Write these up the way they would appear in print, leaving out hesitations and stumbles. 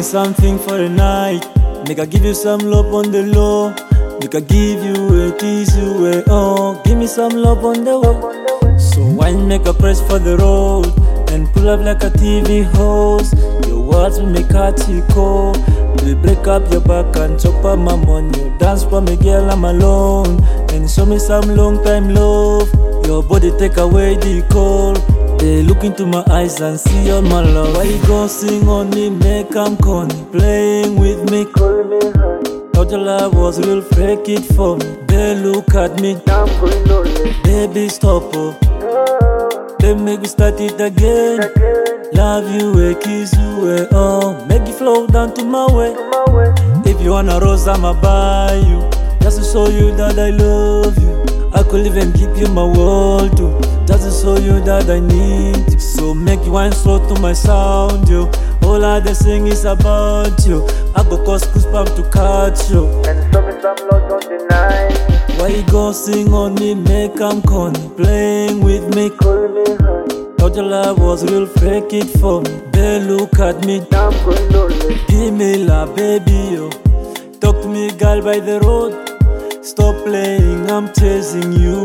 me something for the night. Make I give you some love on the low. Make I give you a kiss you a oh. Give me some love on the low. So wine make a press for the road and pull up like a TV host. Your words will make a chico. We break up your back and chop up my money. You dance for me, girl, I'm alone. And show me some long time love. Your body take away the cold. They look into my eyes and see all my love. Why you gon' sing on me, make 'em corny? Playing with me, call me honey. Thought your love was real, fake it for me. They look at me, I'm going lonely. Baby, stop, oh. They make me start it again. Love you, a kiss you, a oh. Make it flow down to my way. If you want a rose, I'ma buy you. Just to show you that I love you. I could even give you my world too. Just to show you that I need you. So make you wine slow to my sound, yo. All I they sing is about you. I go cause goosebumps to catch you. And show me some love, don't deny. Why you gon' sing on me, make 'em corny? Playing with me, Call me honey. thought your love was real, fake it for me. They look at me, I'm going lonely. give me love, baby, yo. Talk to me, girl, by the road. Stop playing, I'm chasing you.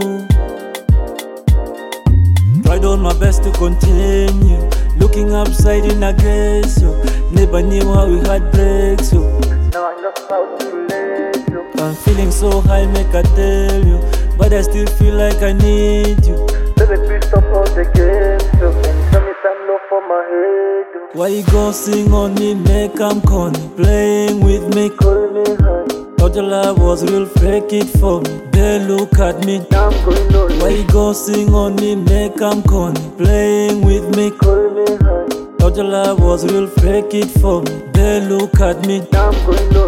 Tried all my best to continue. Looking upside in, I guess you never knew how we had breaks, yo. Now I know how to let you. I'm feeling so high, make I tell you. But I still feel like I need you. Baby, please stop all the games, yo. And show me some love for my head, yo. Why you gon' sing on me, make 'em corny? Playing with me, Call me honey. thought your love was real, fake it for me. They look at me, I'm going lonely. why you gon' sing on me, make 'em corny? Playing with me, Call me honey. thought your love was real, fake it for me. They look at me, I'm going lonely.